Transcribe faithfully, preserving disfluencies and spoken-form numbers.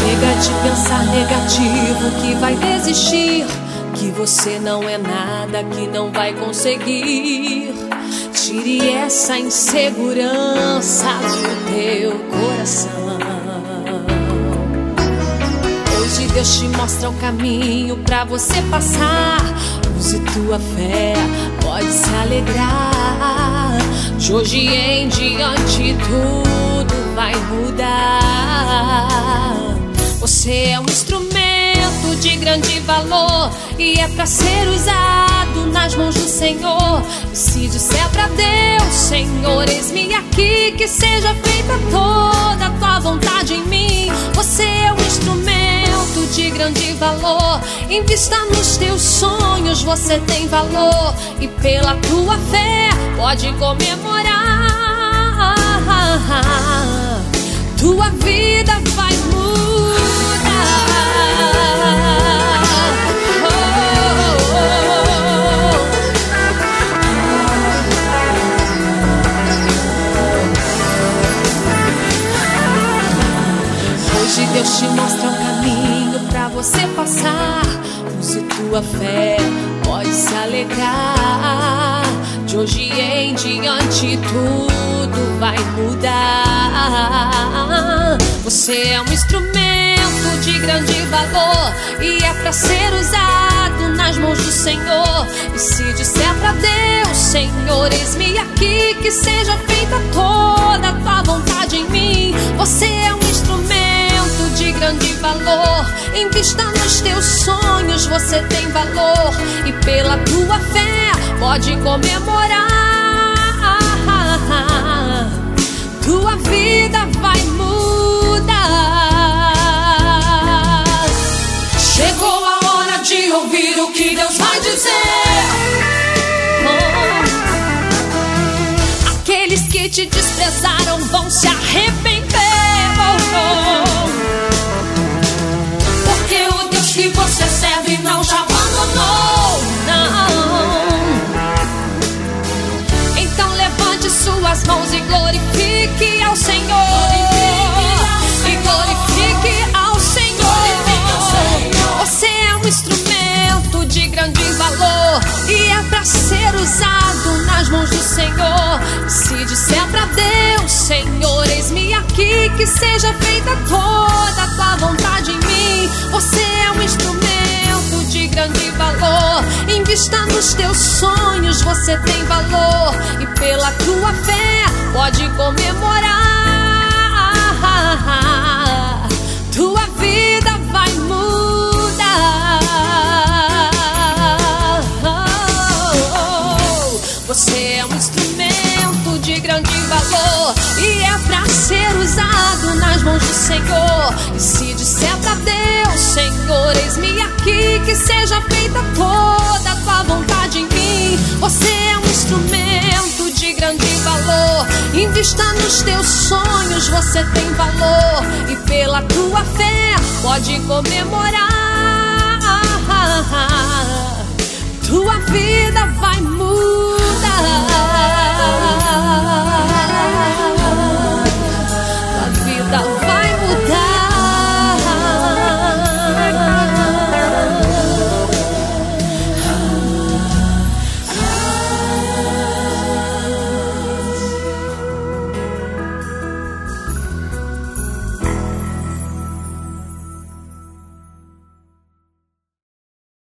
Chega de pensar negativo que vai desistir, que você não é nada, que não vai conseguir. Tire essa insegurança do teu coração. Hoje Deus te mostra o caminho pra você passar. Use tua fé, pode se alegrar. De hoje em diante tudo vai mudar. Você é um instrumento de grande valor e é pra ser usado nas mãos do Senhor. E se disser pra Deus, Senhor, eis-me aqui, que seja feita toda a tua vontade em mim. Você é um instrumento de grande valor. Invista nos teus sonhos, você tem valor. E pela tua fé pode comemorar. Tua vida vai mudar. Oh, oh, oh. Hoje Deus te mostra o caminho pra você passar. Use tua fé, pode se alegrar. De hoje em diante tudo vai mudar. Você é um instrumento de grande valor e é pra ser usado nas mãos do Senhor. E se disser pra Deus, Senhor, eis-me aqui, que seja feita toda a tua vontade em mim. Você é um instrumento de grande valor. Invista nos teus sonhos, você tem valor. E pela tua fé pode comemorar. Tua vida vai mudar. Chegou a hora de ouvir o que Deus vai dizer. Oh. Aqueles que te desprezaram vão se arrepender. Oh, oh. Porque o Deus que você serve não te abandonou, não. Então levante suas mãos e glorifique ao Senhor. E glorifique ao Senhor. Você é um instrumento de grande valor e é pra ser usado nas mãos do Senhor. E se disser pra Deus, Senhor, eis-me aqui, que seja feita toda a tua vontade em mim. Você é um instrumento de grande valor. Invista nos teus sonhos, você tem valor. E pela tua fé pode comemorar. Tua vida vai mudar. Você é um instrumento de grande valor e é pra ser usado nas mãos do Senhor. E se disser pra Deus, Senhor, eis-me aqui, que seja feita toda a tua vontade em mim. Você é um instrumento de grande valor. Invista nos teus sonhos, você tem valor. E pela tua fé pode comemorar. Tua vida vai mudar.